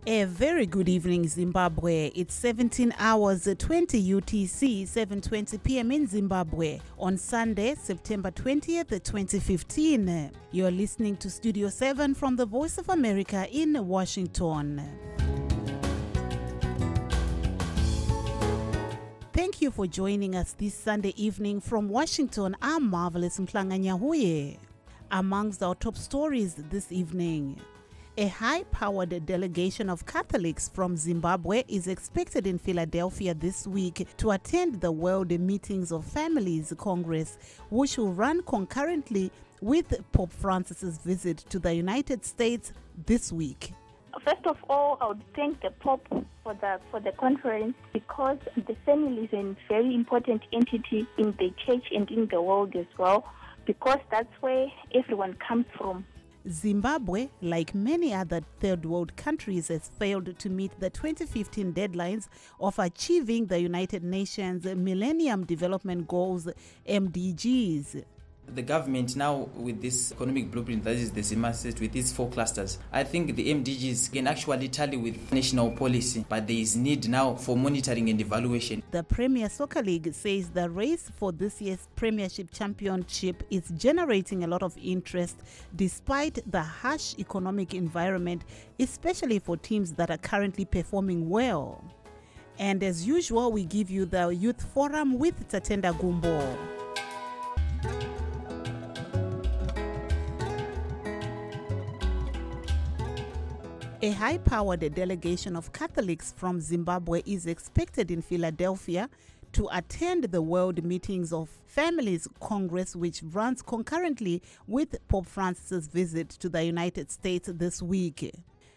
A very good evening, Zimbabwe. It's 17 hours 20 UTC, 7:20 p.m. in Zimbabwe on Sunday, September 20th, 2015. You're listening to Studio 7 from the Voice of America in Washington. Thank you for joining us this Sunday evening from Washington. I'm Marvelous Mklanganyahuye. Amongst our top stories this evening, a high-powered delegation of Catholics from Zimbabwe is expected in Philadelphia this week to attend the World Meetings of Families Congress, which will run concurrently with Pope Francis's visit to the United States this week. First of all, I would thank the Pope for the conference, because the family is a very important entity in the church and in the world as well, because that's where everyone comes from. Zimbabwe, like many other third world countries, has failed to meet the 2015 deadlines of achieving the United Nations Millennium Development Goals, MDGs. The government now, with this economic blueprint, that is the Zima set with its 4 clusters, I think the MDGs can actually tally with national policy, but there is need now for monitoring and evaluation. The Premier Soccer League says the race for this year's Premiership Championship is generating a lot of interest despite the harsh economic environment, especially for teams that are currently performing well. And as usual, we give you the Youth Forum with Tatenda Gumbo. A high-powered delegation of Catholics from Zimbabwe is expected in Philadelphia to attend the World Meetings of Families Congress, which runs concurrently with Pope Francis's visit to the United States this week.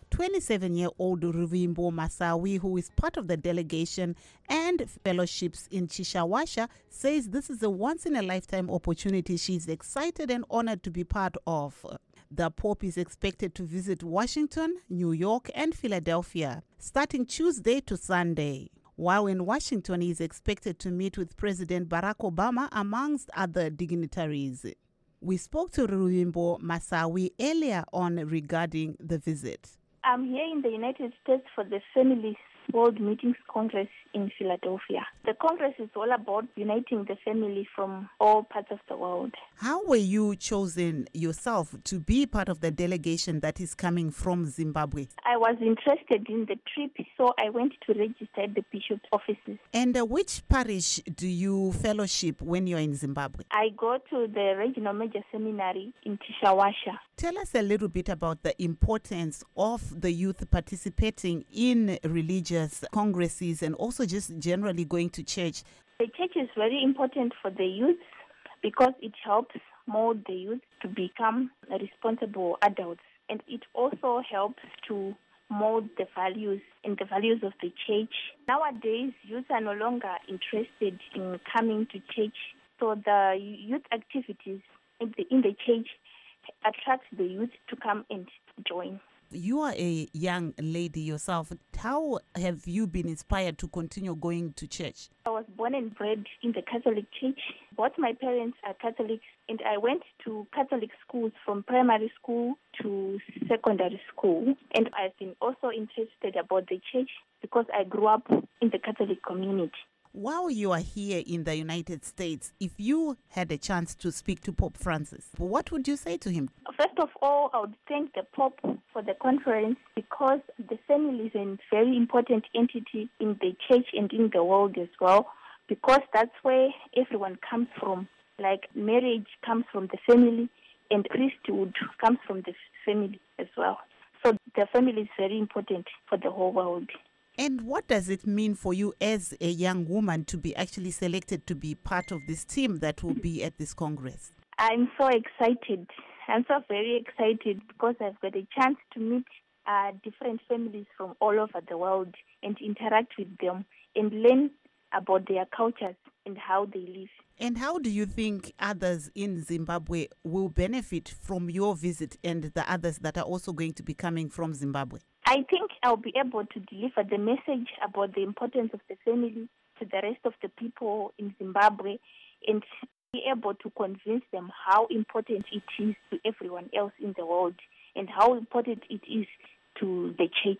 27-year-old Ruvimbo Masawi, who is part of the delegation and fellowships in Chishawasha, says this is a once-in-a-lifetime opportunity she's excited and honored to be part of. The Pope is expected to visit Washington, New York, and Philadelphia, starting Tuesday to Sunday. While in Washington, he is expected to meet with President Barack Obama, amongst other dignitaries. We spoke to Ruvimbo Masawi earlier on regarding the visit. I'm here in the United States for the Families World Meetings Congress in Philadelphia. The Congress is all about uniting the family from all parts of the world. How were you chosen yourself to be part of the delegation that is coming from Zimbabwe? I was interested in the trip, so I went to register at the bishop's offices. And which parish do you fellowship when you're in Zimbabwe? I go to the Regional Major Seminary in Chishawasha. Tell us a little bit about the importance of the youth participating in religious congresses and also just generally going to church. The church is very important for the youth because it helps mold the youth to become responsible adults. And it also helps to mold the values and the values of the church. Nowadays, youth are no longer interested in coming to church. So the youth activities in the church attract the youth to come and join. You are a young lady yourself. How have you been inspired to continue going to church? I was born and bred in the Catholic Church. Both my parents are Catholics, and I went to Catholic schools from primary school to secondary school. And I've been also interested about the church because I grew up in the Catholic community. While you are here in the United States, if you had a chance to speak to Pope Francis, what would you say to him? First of all, I would thank the Pope for the conference, because the family is a very important entity in the church and in the world as well, because that's where everyone comes from. Like marriage comes from the family and priesthood comes from the family as well. So the family is very important for the whole world. And what does it mean for you as a young woman to be actually selected to be part of this team that will be at this Congress? I'm so excited. I'm so very excited because I've got a chance to meet different families from all over the world and interact with them and learn about their cultures and how they live. And how do you think others in Zimbabwe will benefit from your visit and the others that are also going to be coming from Zimbabwe? I think I'll be able to deliver the message about the importance of the family to the rest of the people in Zimbabwe and be able to convince them how important it is to everyone else in the world and how important it is to the church.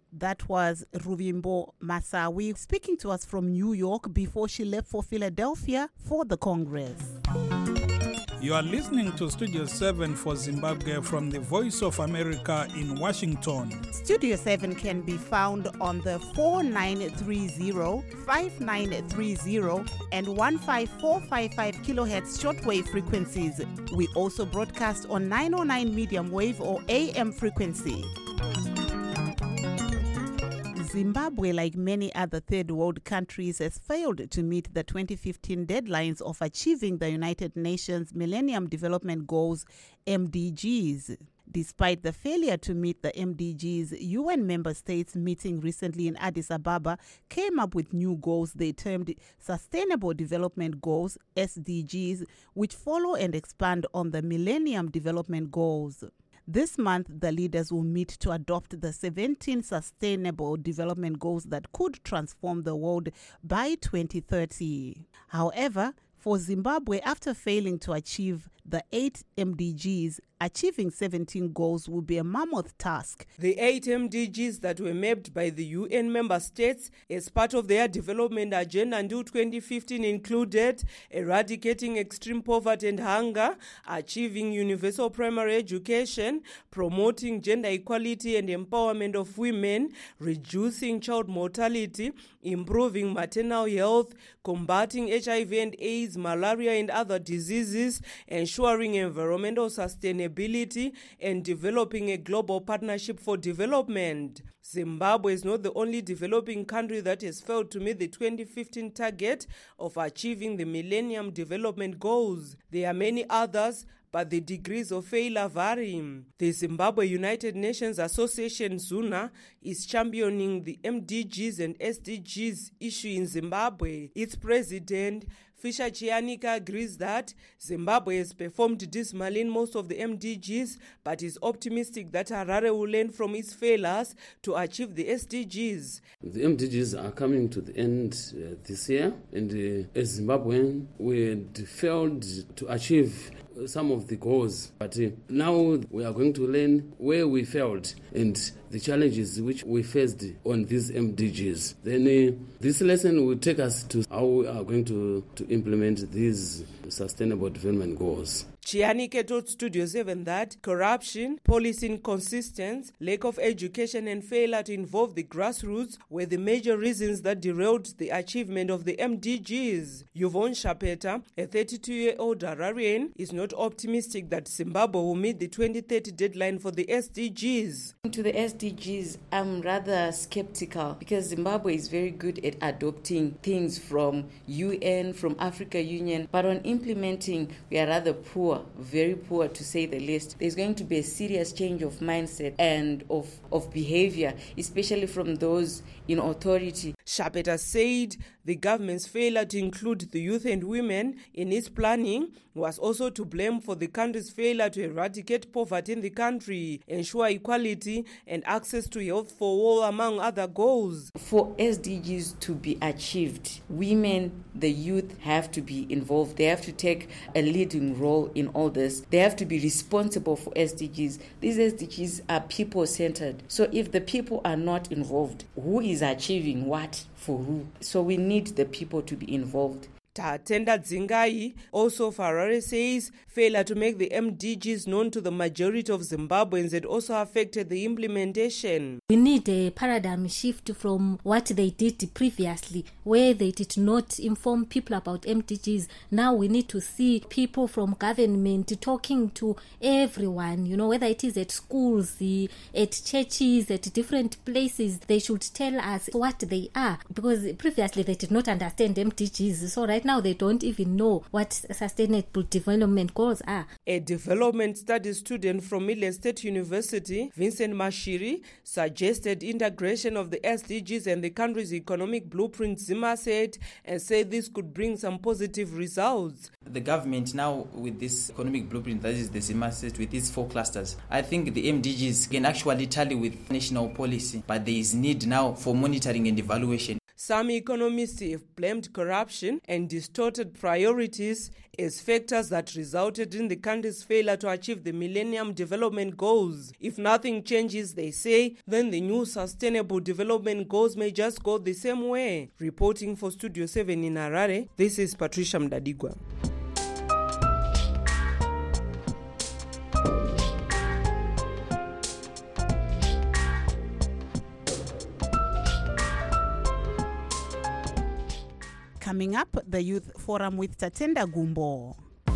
That was Ruvimbo Masawi speaking to us from New York before she left for Philadelphia for the Congress. You are listening to Studio 7 for Zimbabwe from the Voice of America in Washington. Studio 7 can be found on the 4930, 5930 and 15455 kilohertz shortwave frequencies. We also broadcast on 909 medium wave or AM frequency. Zimbabwe, like many other third world countries, has failed to meet the 2015 deadlines of achieving the United Nations Millennium Development Goals, MDGs. Despite the failure to meet the MDGs, UN member states meeting recently in Addis Ababa came up with new goals they termed Sustainable Development Goals, SDGs, which follow and expand on the Millennium Development Goals. This month, the leaders will meet to adopt the 17 Sustainable Development Goals that could transform the world by 2030. However, for Zimbabwe, after failing to achieve the 8 MDGs, achieving 17 goals will be a mammoth task. The 8 MDGs that were mapped by the UN member states as part of their development agenda until 2015 included eradicating extreme poverty and hunger, achieving universal primary education, promoting gender equality and empowerment of women, reducing child mortality, improving maternal health, combating HIV and AIDS, malaria and other diseases, ensuring environmental sustainability, and developing a global partnership for development. Zimbabwe is not the only developing country that has failed to meet the 2015 target of achieving the Millennium Development Goals. There are many others, but the degrees of failure vary. The Zimbabwe United Nations Association, ZUNA, is championing the MDGs and SDGs issue in Zimbabwe. Its president, Fisher Chianika, agrees that Zimbabwe has performed dismally in most of the MDGs, but is optimistic that Harare will learn from its failures to achieve the SDGs. The MDGs are coming to the end this year, and as Zimbabwean, we had failed to achieve some of the goals, but now we are going to learn where we failed and the challenges which we faced on these MDGs. Then this lesson will take us to how we are going to implement these sustainable development goals. Chianike told Studio 7 that corruption, policy inconsistency, lack of education and failure to involve the grassroots were the major reasons that derailed the achievement of the MDGs. Yvonne Shapeta, a 32-year-old Hararian, is not optimistic that Zimbabwe will meet the 2030 deadline for the SDGs. To the SDGs, I'm rather skeptical because Zimbabwe is very good at adopting things from UN, from Africa Union, but on implementing, we are rather poor, very poor to say the least. There's going to be a serious change of mindset and of behavior, especially from those in authority. Shapeta said the government's failure to include the youth and women in its planning was also to blame for the country's failure to eradicate poverty in the country, ensure equality and access to health for all, among other goals. For SDGs to be achieved, women, the youth have to be involved. They have to take a leading role in all this. They have to be responsible for SDGs. These SDGs are people-centered. So if the people are not involved, who is achieving what for who? So we need the people to be involved. Tatenda Dzingai, also Harare, says failure to make the MDGs known to the majority of Zimbabweans had also affected the implementation. We need a paradigm shift from what they did previously, where they did not inform people about MDGs. Now we need to see people from government talking to everyone, whether it is at schools, at churches, at different places. They should tell us what they are, because previously they did not understand MDGs. So right now they don't even know what sustainable development goals are. A development studies student from Midland State University, Vincent Mashiri, suggested integration of the SDGs and the country's economic blueprint, Zima said, and said this could bring some positive results. The government now, with this economic blueprint, that is the Zima set with its 4 clusters, I think the MDGs can actually tally with national policy, but there is need now for monitoring and evaluation. Some economists have blamed corruption and distorted priorities as factors that resulted in the country's failure to achieve the Millennium Development Goals. If nothing changes, they say, then the new Sustainable Development Goals may just go the same way. Reporting for Studio 7 in Harare, this is Patricia Mdadigwa. Coming up, the Youth Forum with Tatenda Gumbo.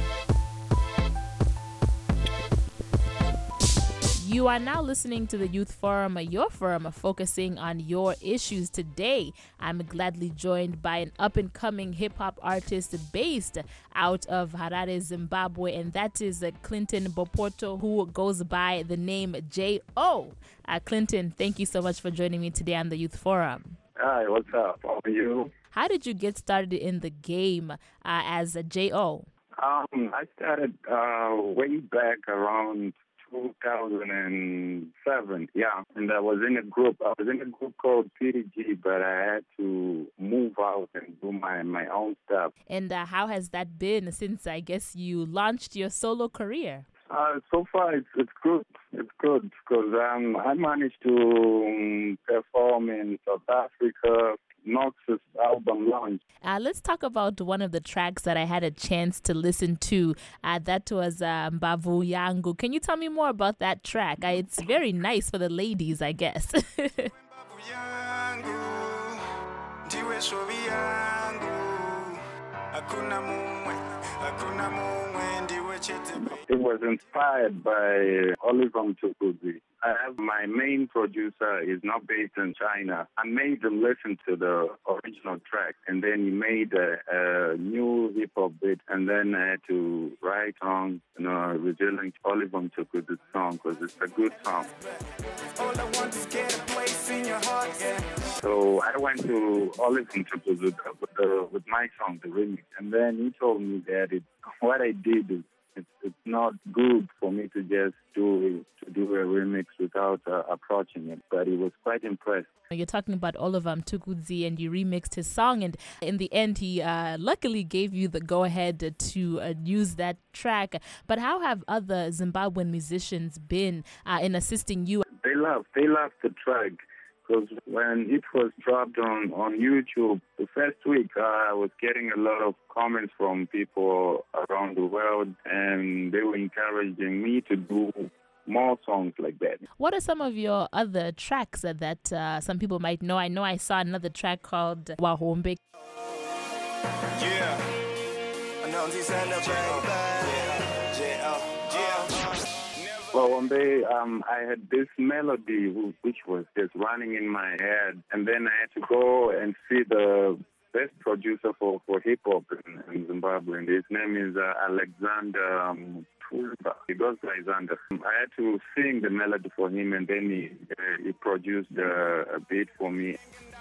You are now listening to the Youth Forum, your forum focusing on your issues. Today, I'm gladly joined by an up-and-coming hip-hop artist based out of Harare, Zimbabwe, and that is Clinton Bopoto, who goes by the name J.O. Clinton, thank you so much for joining me today on the Youth Forum. Hi, what's up? How are you? How did you get started in the game as a J.O.? I started way back around 2007, and I was in a group. Called PDG, but I had to move out and do my own stuff. And how has that been since, I guess, you launched your solo career? So far, it's good. It's good because I managed to perform in South Africa. Noxus album launch. Let's talk about one of the tracks that I had a chance to listen to. That was Mbavu Yangu. Can you tell me more about that track? It's very nice for the ladies, I guess. It was inspired by Oliver Mtukudzi. I have my main producer is not based in China. I made him listen to the original track, and then he made a new hip hop beat, and then I had to write on, revealing Oliver Mtukudzi's song because it's a good song. All I want is get a place in your heart, yeah. So I went to Oliver Mtukudzi with my song, the remix, and then he told me that what I did is it's not good for me to just do a remix without approaching it, but he was quite impressed. You're talking about Oliver Mtukudzi, and you remixed his song, and in the end, he luckily gave you the go-ahead to use that track. But how have other Zimbabwean musicians been in assisting you? They love the track. Because when it was dropped on YouTube, the first week I was getting a lot of comments from people around the world, and they were encouraging me to do more songs like that. What are some of your other tracks that some people might know? I know I saw another track called Wahombe. Wahombe, I had this melody which was just running in my head, and then I had to go and see the best producer for hip-hop in Zimbabwe, and his name is Alexander Tulba. He goes by Alexander. I had to sing the melody for him, and then he produced a beat for me.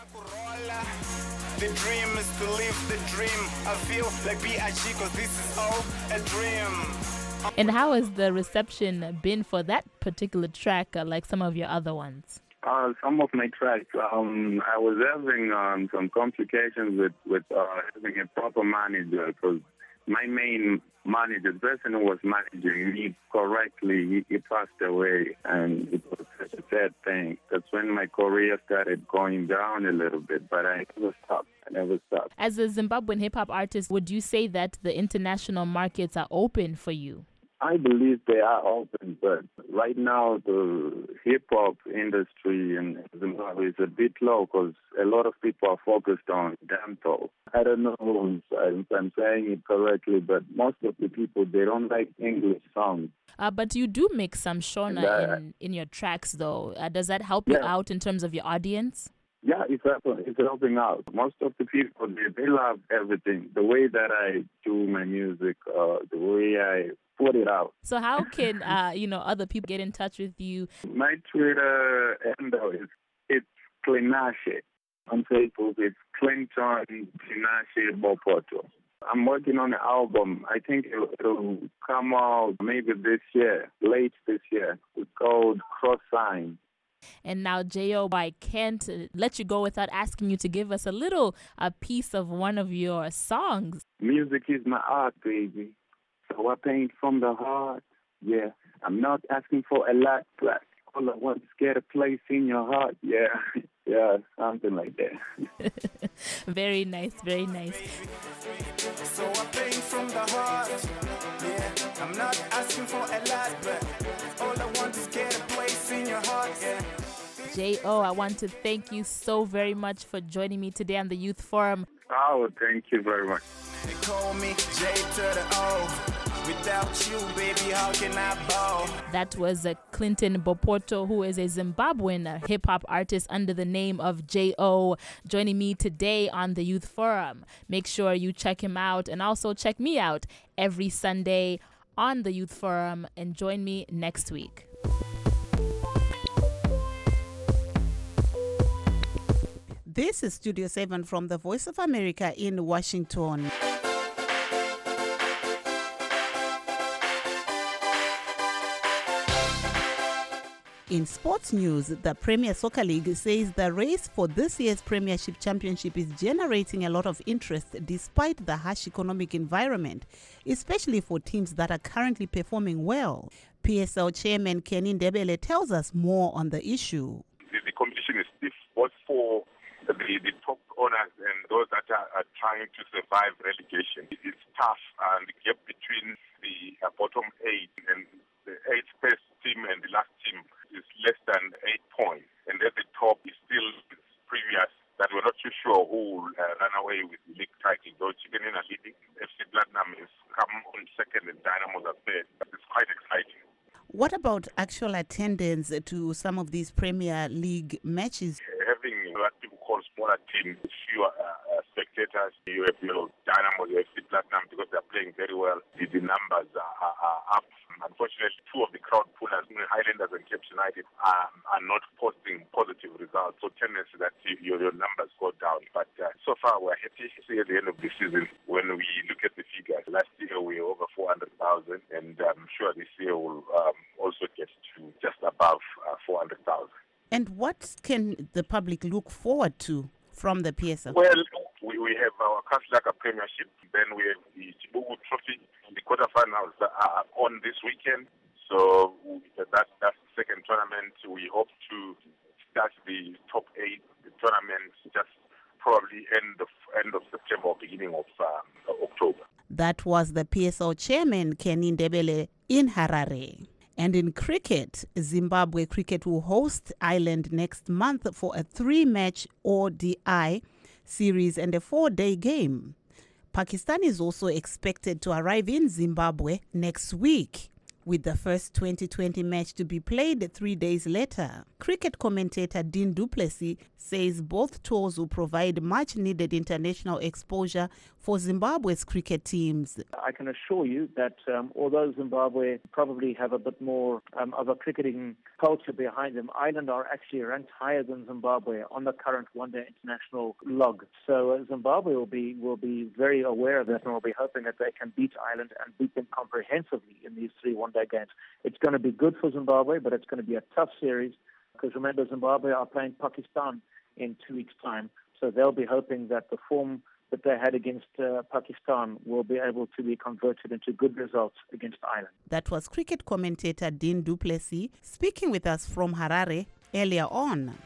The dream is to live the dream. I feel like B.I.G. because this is all a dream. And how has the reception been for that particular track, like some of your other ones? Some of my tracks, I was having some complications with having a proper manager, because my main manager, the person who was managing me correctly, he passed away, and it was such a sad thing. That's when my career started going down a little bit, but I never stopped. As a Zimbabwean hip-hop artist, would you say that the international markets are open for you? I believe they are open, but right now the hip-hop industry in Zimbabwe is a bit low because a lot of people are focused on dancehall. I don't know if I'm saying it correctly, but most of the people, they don't like English songs. But you do mix some Shona in your tracks, though. Does that help you out in terms of your audience? Yeah, it's helping out. Most of the people, they love everything. The way that I do my music, the way I put it out. So how can, other people get in touch with you? My Twitter handle it's Clinashe. On Facebook, it's Clinton Tinashe Bopoto. I'm working on an album. I think it'll come out maybe this year, late this year. It's called Cross Sign. And now, J.O., I can't let you go without asking you to give us a piece of one of your songs. Music is my art, baby. So I paint from the heart. Yeah, I'm not asking for a lot, but all I want is get a place in your heart. Yeah, yeah, something like that. Very nice, very nice. So I paint from the heart. Yeah, I'm not asking for a lot, but all I want is get a place in your heart. Yeah. J.O., I want to thank you so very much for joining me today on the Youth Forum. Oh, thank you very much. They call me J to the O. Without you, baby, how can I bow? That was Clinton Bopoto, who is a Zimbabwean hip-hop artist under the name of J.O., joining me today on the Youth Forum. Make sure you check him out and also check me out every Sunday on the Youth Forum, and join me next week. This is Studio 7 from the Voice of America in Washington. In sports news, the Premier Soccer League says the race for this year's Premiership Championship is generating a lot of interest despite the harsh economic environment, especially for teams that are currently performing well. PSL Chairman Kenny Ndebele tells us more on the issue. The competition is stiff, both for the top owners and those that are trying to survive relegation. It's tough, and the gap between the bottom 8 and the 8th best team and the last team is less than 8 points. And at the top is still previous that we're not too sure who will run away with the league title. Though Chicken are leading, FC Platinum has come on second and Dynamo's are third. It's quite exciting. What about actual attendance to some of these Premier League matches? Having what people call smaller teams, fewer spectators, you have Dynamo, you have FC Platinum, because they're playing very well. The numbers are up. Unfortunately, two of the crowd pullers, Highlanders and Cape United, are not posting positive results. So tendency that your numbers go down. But so far, we're happy to see at the end of the season when we look at the figures. Last year, we were over 400,000, and I'm sure this year will also get to just above 400,000. And what can the public look forward to from the PSL? Well, we have our Kaslaka Premiership, then we have the Chibugu Trophy. The quarterfinals are on this weekend, so that's the second tournament. We hope to start the top 8 tournaments just probably end of September or beginning of October. That was the PSL chairman, Kenny Ndebele, in Harare. And in cricket, Zimbabwe Cricket will host Ireland next month for a 3-match ODI series and a 4-day game. Pakistan is also expected to arrive in Zimbabwe next week, with the first 2020 match to be played 3 days later. Cricket commentator Dean du Plessis says both tours will provide much-needed international exposure for Zimbabwe's cricket teams. I can assure you that although Zimbabwe probably have a bit more of a cricketing culture behind them, Ireland are actually ranked higher than Zimbabwe on the current one-day international log. So Zimbabwe will be very aware of that, and will be hoping that they can beat Ireland and beat them comprehensively in these 3 one-day games. It's going to be good for Zimbabwe, but it's going to be a tough series because remember, Zimbabwe are playing Pakistan in 2 weeks' time, so they'll be hoping that the form that they had against Pakistan will be able to be converted into good results against Ireland. That was cricket commentator Dean du Plessis speaking with us from Harare earlier on.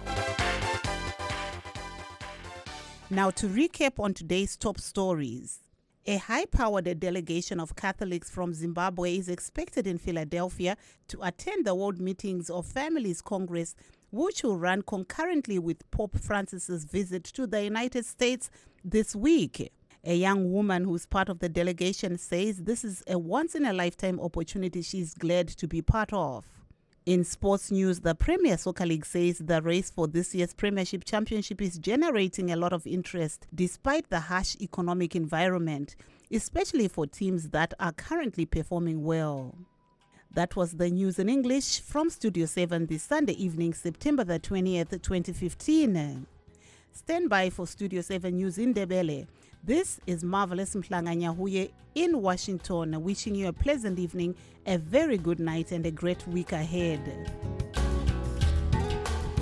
Now to recap on today's top stories. A high-powered delegation of Catholics from Zimbabwe is expected in Philadelphia to attend the World Meetings of Families Congress, which will run concurrently with Pope Francis's visit to the United States this week. A young woman who's part of the delegation says this is a once-in-a-lifetime opportunity she's glad to be part of. In sports news, the Premier Soccer League says the race for this year's Premiership Championship is generating a lot of interest despite the harsh economic environment, especially for teams that are currently performing well. That was the news in English from Studio 7 this Sunday evening, September the 20th, 2015. Stand by for Studio 7 News in Ndebele. This is Marvelous Mhlanganyahuye in Washington, wishing you a pleasant evening, a very good night, and a great week ahead.